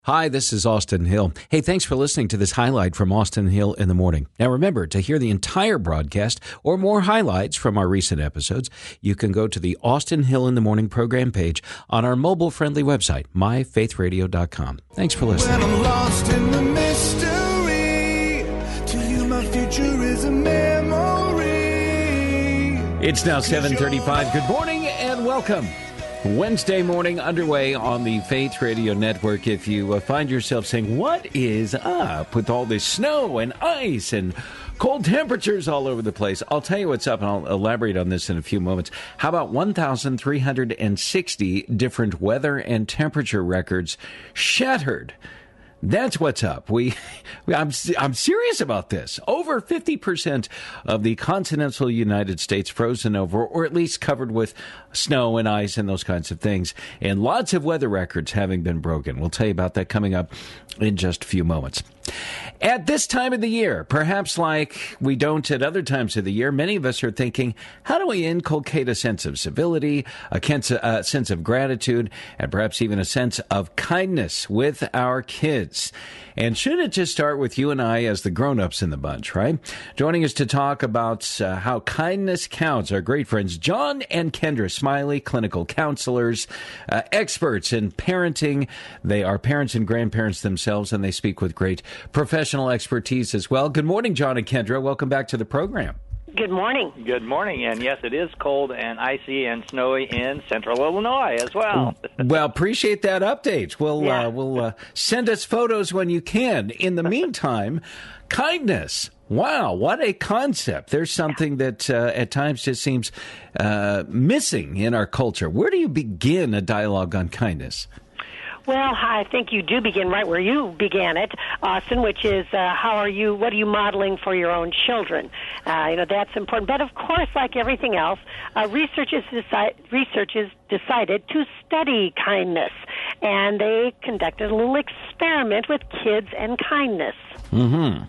Hi, this is Austin Hill. Hey, thanks for listening to this highlight from Austin Hill in the Morning. Now remember, to hear the entire broadcast or more highlights from our recent episodes, you can go to the Austin Hill in the Morning program page on our mobile-friendly website, myfaithradio.com. Thanks for listening. When I'm lost in the mystery, to you my future is a memory. It's now 7:35. Good morning and welcome. Wednesday morning underway on the Faith Radio Network. If you find yourself saying, what is up with all this snow and ice and cold temperatures all over the place? I'll tell you what's up, and I'll elaborate on this in a few moments. How about 1,360 different weather and temperature records shattered? That's what's up. I'm serious about this. Over 50% of the continental United States frozen over, or at least covered with snow and ice and those kinds of things. And lots of weather records having been broken. We'll tell you about that coming up in just a few moments. At this time of the year, perhaps like we don't at other times of the year, many of us are thinking, how do we inculcate a sense of civility, a sense of gratitude, and perhaps even a sense of kindness with our kids? And should it just start with you and I as the grown-ups in the bunch, right? Joining us to talk about how kindness counts, our great friends John and Kendra Smiley, clinical counselors, experts in parenting. They are parents and grandparents themselves, and they speak with great professional expertise as well. Good morning, John and Kendra. Welcome back to the program. Good morning. Good morning. And yes, it is cold and icy and snowy in central Illinois as well. Well, appreciate that update. We'll send us photos when you can. In the meantime, kindness. Wow, what a concept. There's something that at times just seems missing in our culture. Where do you begin a dialogue on kindness? Well, I think you do begin right where you began it, Austin, which is what are you modeling for your own children? That's important. But of course, like everything else, researchers decided to study kindness, and they conducted a little experiment with kids and kindness. Mm-hmm.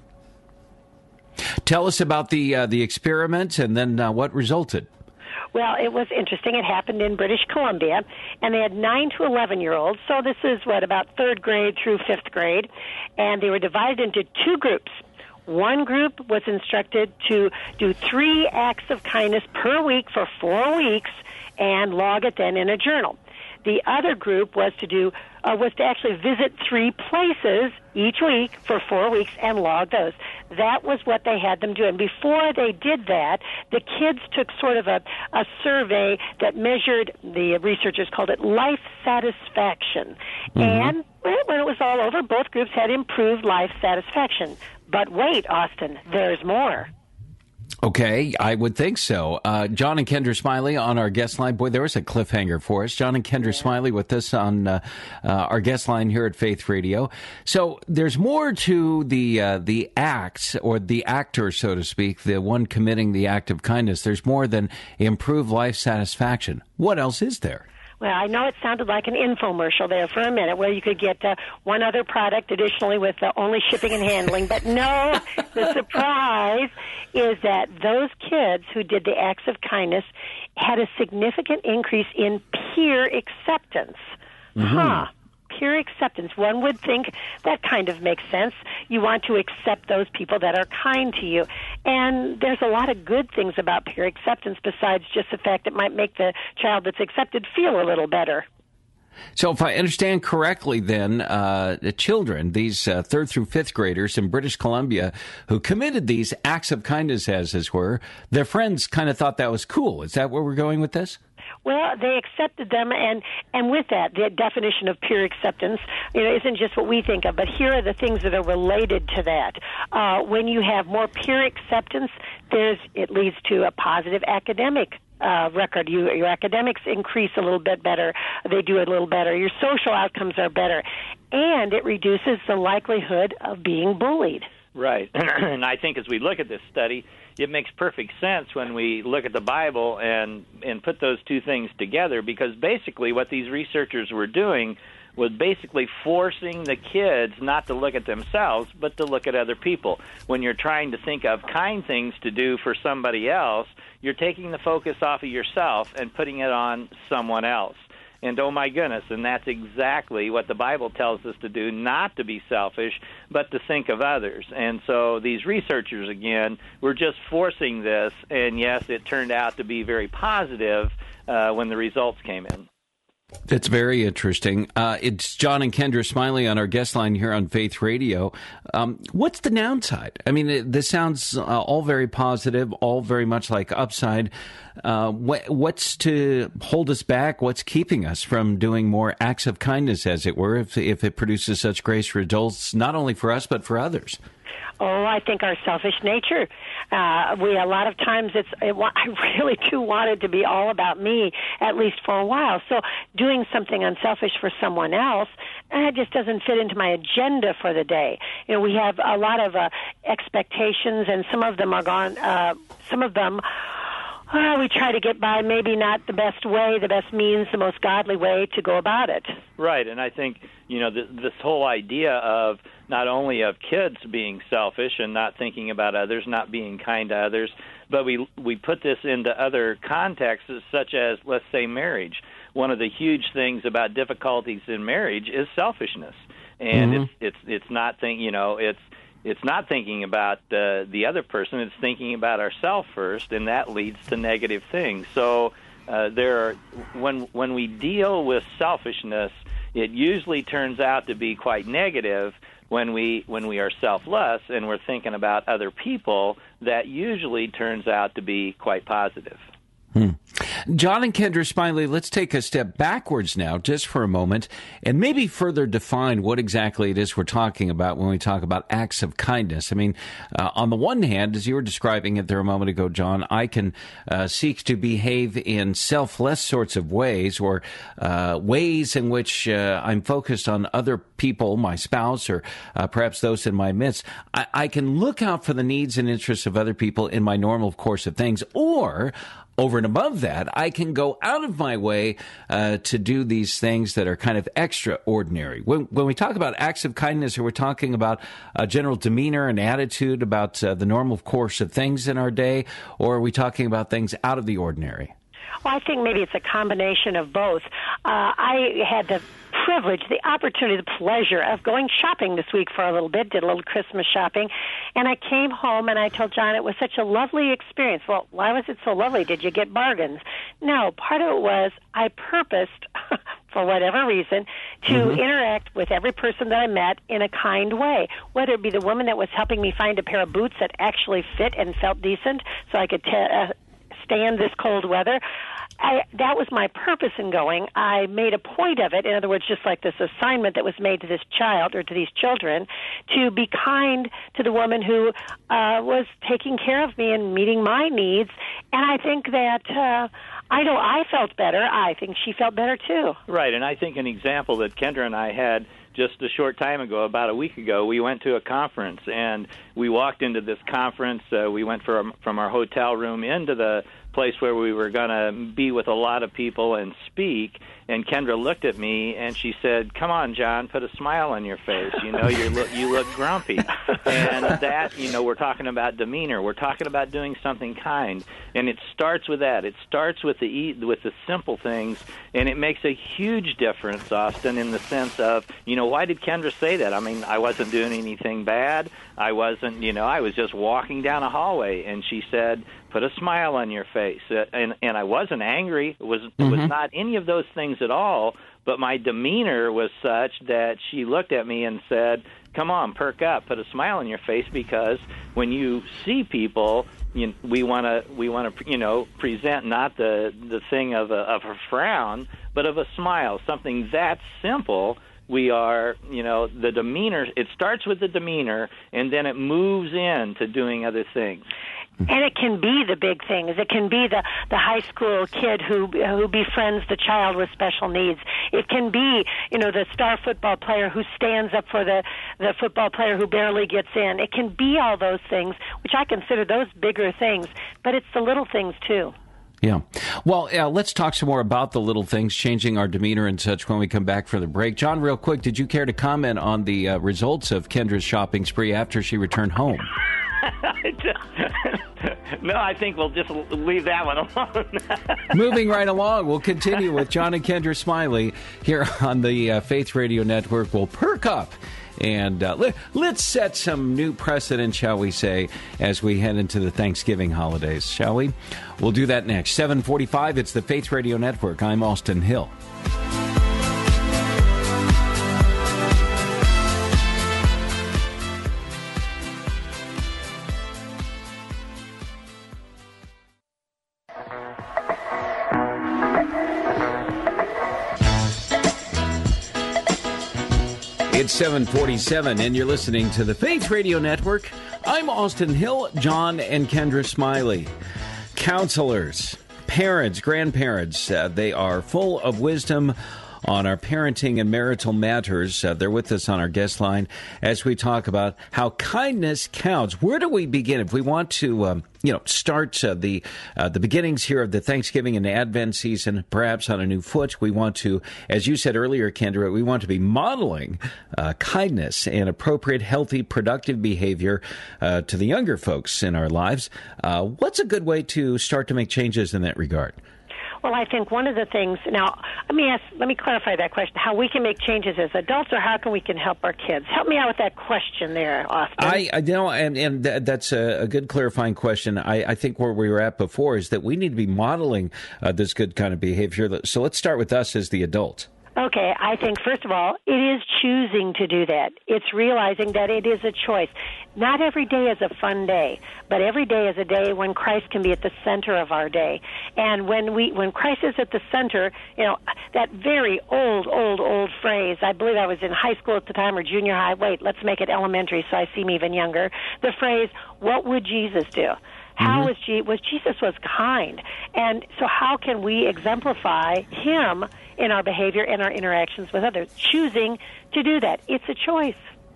Tell us about the experiment and then what resulted. Well, it was interesting. It happened in British Columbia, and they had 9 to 11-year-olds. So this is, about 3rd grade through 5th grade, and they were divided into 2 groups. One group was instructed to do 3 acts of kindness per week for 4 weeks and log it then in a journal. The other group was to actually visit 3 places each week for 4 weeks and log those. That was what they had them do. And before they did that, the kids took sort of a survey that measured, the researchers called it life satisfaction. Mm-hmm. And when it was all over, both groups had improved life satisfaction. But wait, Austin, there's more. Okay, I would think so. John and Kendra Smiley on our guest line. Boy, there was a cliffhanger for us. John and Kendra Smiley with us on our guest line here at Faith Radio. So there's more to the act, or the actor, so to speak, the one committing the act of kindness. There's more than improved life satisfaction. What else is there? Well, I know it sounded like an infomercial there for a minute, where you could get one other product additionally with only shipping and handling. But no, the surprise is that those kids who did the acts of kindness had a significant increase in peer acceptance. Mm-hmm. Peer acceptance. One would think that kind of makes sense. You want to accept those people that are kind to you. And there's a lot of good things about peer acceptance besides just the fact it might make the child that's accepted feel a little better. So if I understand correctly, then, the children, these 3rd through 5th graders in British Columbia who committed these acts of kindness, as it were, their friends kind of thought that was cool. Is that where we're going with this? Well, they accepted them, and with that, the definition of peer acceptance, isn't just what we think of, but here are the things that are related to that. When you have more peer acceptance, it leads to a positive academic record. Your academics increase a little bit better. They do a little better. Your social outcomes are better, and it reduces the likelihood of being bullied. Right. And I think as we look at this study, it makes perfect sense when we look at the Bible and put those two things together, because basically what these researchers were doing was basically forcing the kids not to look at themselves, but to look at other people. When you're trying to think of kind things to do for somebody else, you're taking the focus off of yourself and putting it on someone else. And oh my goodness, and that's exactly what the Bible tells us to do, not to be selfish, but to think of others. And so these researchers, again, were just forcing this, and yes, it turned out to be very positive when the results came in. That's very interesting. It's John and Kendra Smiley on our guest line here on Faith Radio. What's the downside? I mean, this sounds all very positive, all very much like upside. What's to hold us back? What's keeping us from doing more acts of kindness, as it were, if it produces such great results, not only for us, but for others? Oh, I think our selfish nature. A lot of times I really do want it to be all about me, at least for a while. So doing something unselfish for someone else, it just doesn't fit into my agenda for the day. You know, we have a lot of expectations, and some of them are gone. Some of them. We try to get by, maybe not the best way, the best means, the most godly way to go about it. Right, and I think, this whole idea of not only of kids being selfish and not thinking about others, not being kind to others, but we put this into other contexts, such as, let's say, marriage. One of the huge things about difficulties in marriage is selfishness, and it's not It's not thinking about the other person. It's thinking about ourselves first, and that leads to negative things. So when we deal with selfishness, it usually turns out to be quite negative. When we are selfless and we're thinking about other people, that usually turns out to be quite positive. John and Kendra Smiley, let's take a step backwards now, just for a moment, and maybe further define what exactly it is we're talking about when we talk about acts of kindness. I mean, on the one hand, as you were describing it there a moment ago, John, I can seek to behave in selfless sorts of ways, or ways in which I'm focused on other people, my spouse, or perhaps those in my midst. I can look out for the needs and interests of other people in my normal course of things, or over and above that, I can go out of my way to do these things that are kind of extraordinary. When we talk about acts of kindness, are we talking about a general demeanor and attitude about the normal course of things in our day, or are we talking about things out of the ordinary? Well, I think maybe it's a combination of both. I had the privilege, the opportunity, the pleasure of going shopping this week for a little bit, did a little Christmas shopping, and I came home and I told John it was such a lovely experience. Well, why was it so lovely? Did you get bargains? No, part of it was I purposed, for whatever reason, to interact with every person that I met in a kind way, whether it be the woman that was helping me find a pair of boots that actually fit and felt decent so I could stand this cold weather. That was my purpose in going. I made a point of it, in other words, just like this assignment that was made to this child or to these children, to be kind to the woman who was taking care of me and meeting my needs. And I think that I know I felt better. I think she felt better, too. Right, and I think an example that Kendra and I had just a short time ago, about a week ago, we went to a conference, and we walked into this conference. We went from our hotel room into the place where we were going to be with a lot of people and speak, and Kendra looked at me and she said, "Come on, John, put a smile on your face. You look grumpy." And that, we're talking about demeanor. We're talking about doing something kind, and it starts with that. It starts with the simple things, and it makes a huge difference, Austin, in the sense of, why did Kendra say that? I mean, I wasn't doing anything bad. I wasn't, I was just walking down a hallway, and she said, "Put a smile on your face." And I wasn't angry. It was not any of those things at all, but my demeanor was such that she looked at me and said, "Come on, perk up, put a smile on your face, because when you see people, we want to present not the thing of a frown, but of a smile, something that simple." We are, the demeanor, it starts with the demeanor, and then it moves into doing other things. And it can be the big things. It can be the high school kid who befriends the child with special needs. It can be, the star football player who stands up for the football player who barely gets in. It can be all those things, which I consider those bigger things. But it's the little things, too. Yeah. Well, let's talk some more about the little things, changing our demeanor and such when we come back for the break. John, real quick, did you care to comment on the results of Kendra's shopping spree after she returned home? No, I think we'll just leave that one alone. Moving right along, we'll continue with John and Kendra Smiley here on the Faith Radio Network. We'll perk up and let's set some new precedent, shall we say, as we head into the Thanksgiving holidays, shall we? We'll do that next. 7:45, it's the Faith Radio Network. I'm Austin Hill. It's 7:47, and you're listening to the Faith Radio Network. I'm Austin Hill, John and Kendra Smiley. Counselors, parents, grandparents, they are full of wisdom on our parenting and marital matters. They're with us on our guest line as we talk about how kindness counts. Where do we begin if we want to, start the beginnings here of the Thanksgiving and Advent season, perhaps on a new foot? We want to, as you said earlier, Kendra, we want to be modeling kindness and appropriate, healthy, productive behavior to the younger folks in our lives. What's a good way to start to make changes in that regard? Well, I think one of the things, now, let me clarify that question, how we can make changes as adults or how can we can help our kids? Help me out with that question there, Austin. That's a good clarifying question. I think where we were at before is that we need to be modeling this good kind of behavior. So let's start with us as the adult. Okay, I think, first of all, it is choosing to do that. It's realizing that it is a choice. Not every day is a fun day, but every day is a day when Christ can be at the center of our day. And when Christ is at the center, that very old phrase, I believe I was in high school at the time or junior high, let's make it elementary so I seem even younger, the phrase, what would Jesus do? How was Jesus was kind. And so how can we exemplify him in our behavior and our interactions with others? Choosing to do that. It's a choice.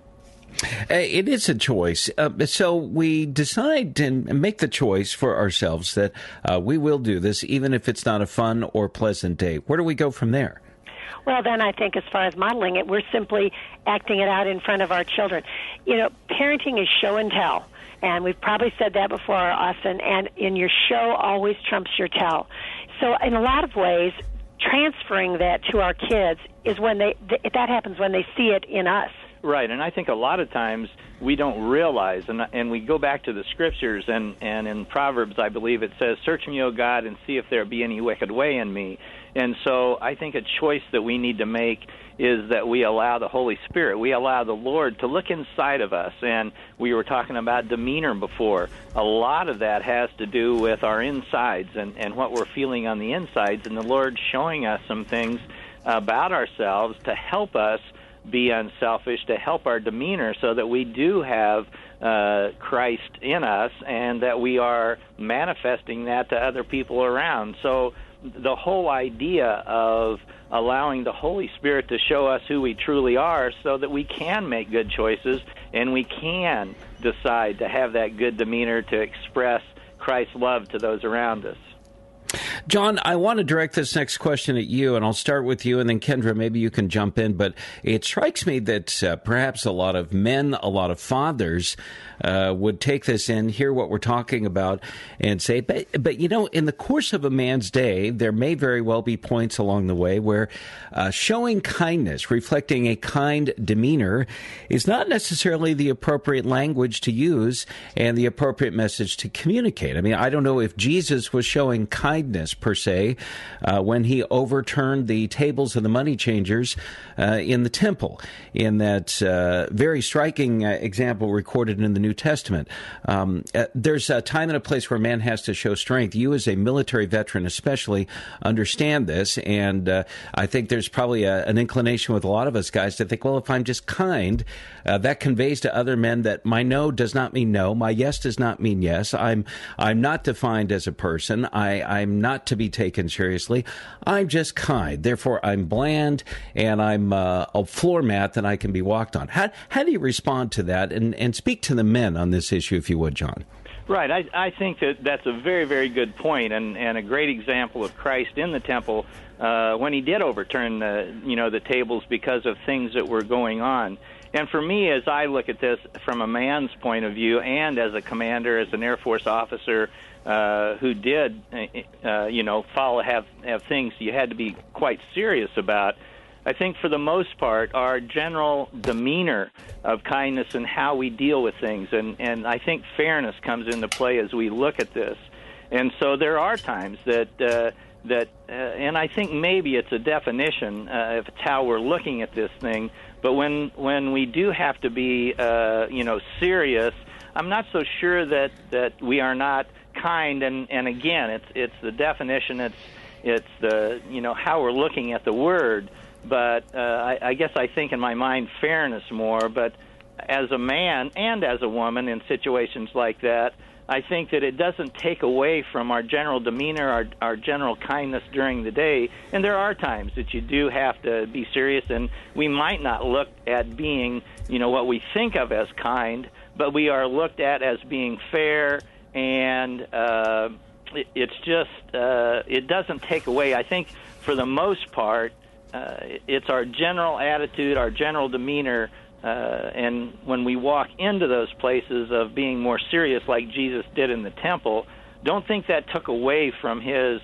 It is a choice. So we decide and make the choice for ourselves that we will do this, even if it's not a fun or pleasant day. Where do we go from there? Well, then I think as far as modeling it, we're simply acting it out in front of our children. Parenting is show and tell. And we've probably said that before, Austin, and in your show always trumps your tell. So in a lot of ways, transferring that to our kids is when that happens when they see it in us. Right, and I think a lot of times we don't realize, and we go back to the Scriptures, and in Proverbs, I believe it says, "Search me, O God, and see if there be any wicked way in me." And so I think a choice that we need to make is that we allow the Holy Spirit, we allow the Lord to look inside of us. And we were talking about demeanor before. A lot of that has to do with our insides and what we're feeling on the insides, and the Lord showing us some things about ourselves to help us be unselfish, to help our demeanor so that we do have Christ in us and that we are manifesting that to other people around. So the whole idea of allowing the Holy Spirit to show us who we truly are so that we can make good choices and we can decide to have that good demeanor to express Christ's love to those around us. John, I want to direct this next question at you, and I'll start with you, and then Kendra, maybe you can jump in. But it strikes me that perhaps a lot of men, a lot of fathers would take this in, hear what we're talking about, and say, but in the course of a man's day, there may very well be points along the way where showing kindness, reflecting a kind demeanor, is not necessarily the appropriate language to use and the appropriate message to communicate. I mean, I don't know if Jesus was showing kindness per se when he overturned the tables of the money changers in the temple, in that very striking example recorded in the New Testament. There's a time and a place where man has to show strength. You as a military veteran especially understand this, and I think there's probably an inclination with a lot of us guys to think, well, if I'm just kind, that conveys to other men that my no does not mean no, my yes does not mean yes, I'm not defined as a person, I'm not to be taken seriously, I'm just kind, therefore I'm bland, and I'm a floor mat that I can be walked on. How do you respond to that, and speak to the men on this issue, if you would, John? Right. I think that's a very, very good point, and a great example of Christ in the temple when he did overturn the tables because of things that were going on. And for me, as I look at this from a man's point of view, and as a commander, as an Air Force officer who did, have things you had to be quite serious about, I think for the most part, our general demeanor of kindness and how we deal with things, and I think fairness comes into play as we look at this. And so there are times that and I think maybe it's a definition if it's how we're looking at this thing. But when we do have to be serious, I'm not so sure that we are not kind. And again, it's the definition. It's the how we're looking at the word. But I guess I think in my mind fairness more. But as a man and as a woman in situations like that, I think that it doesn't take away from our general demeanor, our general kindness during the day. And there are times that you do have to be serious, and we might not look at being, what we think of as kind, but we are looked at as being fair, and it's just, it doesn't take away. I think for the most part, it's our general attitude, our general demeanor, and when we walk into those places of being more serious like Jesus did in the temple, don't think that took away from his,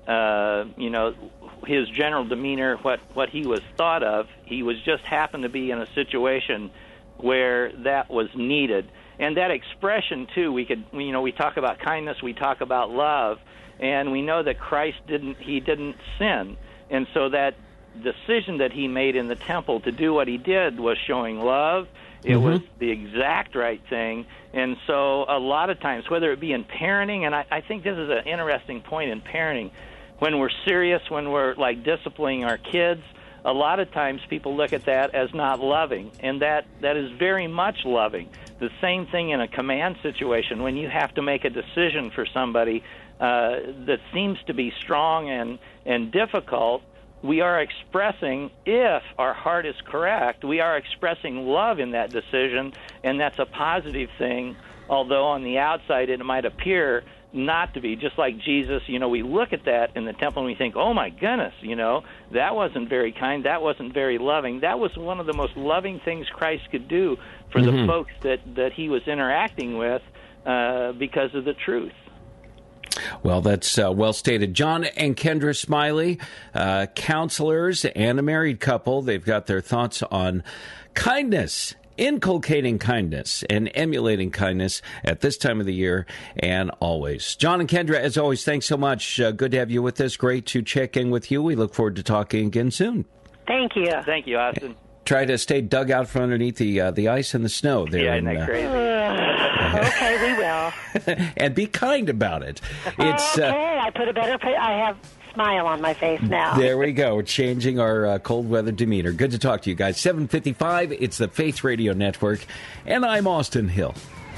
his general demeanor, what he was thought of. He was just happened to be in a situation where that was needed. And that expression, too, we talk about kindness, we talk about love, and we know that Christ didn't sin. And so that decision that he made in the temple to do what he did was showing love. It was the exact right thing. And so a lot of times, whether it be in parenting, and I think this is an interesting point in parenting, when we're serious, when we're like disciplining our kids, a lot of times people look at that as not loving, and that is very much loving. The same thing in a command situation, when you have to make a decision for somebody that seems to be strong and difficult. We are expressing, if our heart is correct, we are expressing love in that decision, and that's a positive thing, although on the outside it might appear not to be. Just like Jesus, we look at that in the temple and we think, oh my goodness, that wasn't very kind, that wasn't very loving. That was one of the most loving things Christ could do for the folks that he was interacting with because of the truth. Well, that's well stated. John and Kendra Smiley, counselors and a married couple, they've got their thoughts on kindness, inculcating kindness and emulating kindness at this time of the year and always. John and Kendra, as always, thanks so much. Good to have you with us. Great to check in with you. We look forward to talking again soon. Thank you. Thank you, Austin. Try to stay dug out from underneath the ice and the snow there. Yeah, isn't that crazy? Okay, we will. And be kind about it. It's okay, I have a smile on my face now. There we go. We're changing our cold weather demeanor. Good to talk to you guys. 7:55, it's the Faith Radio Network, and I'm Austin Hill.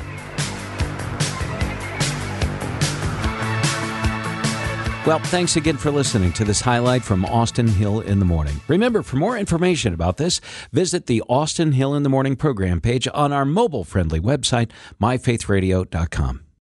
Well, thanks again for listening to this highlight from Austin Hill in the Morning. Remember, for more information about this, visit the Austin Hill in the Morning program page on our mobile-friendly website, myfaithradio.com.